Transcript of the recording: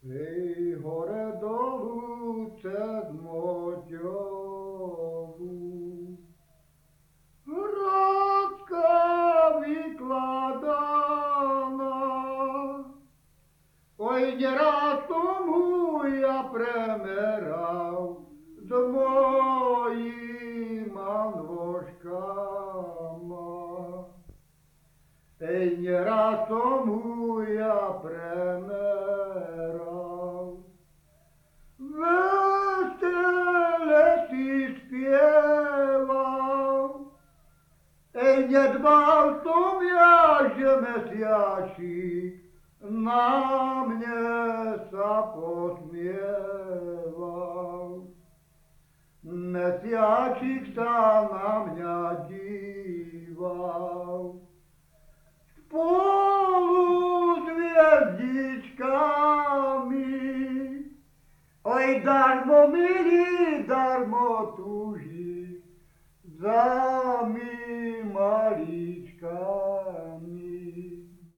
Hej, hore dolu cez Moťovu. Hradka vykladaná, oj, neraz tomu ja premeral s mojima nôžkama. Ej, neraz tomu ja premeral. Vesele si spieval, ej, nedbal som ja, že mesiačik na mne sa posmieval. Mesiačik sa na mňa díval. Spolu s hviezdičkami, oj, darmo milí, darmo túži, za mým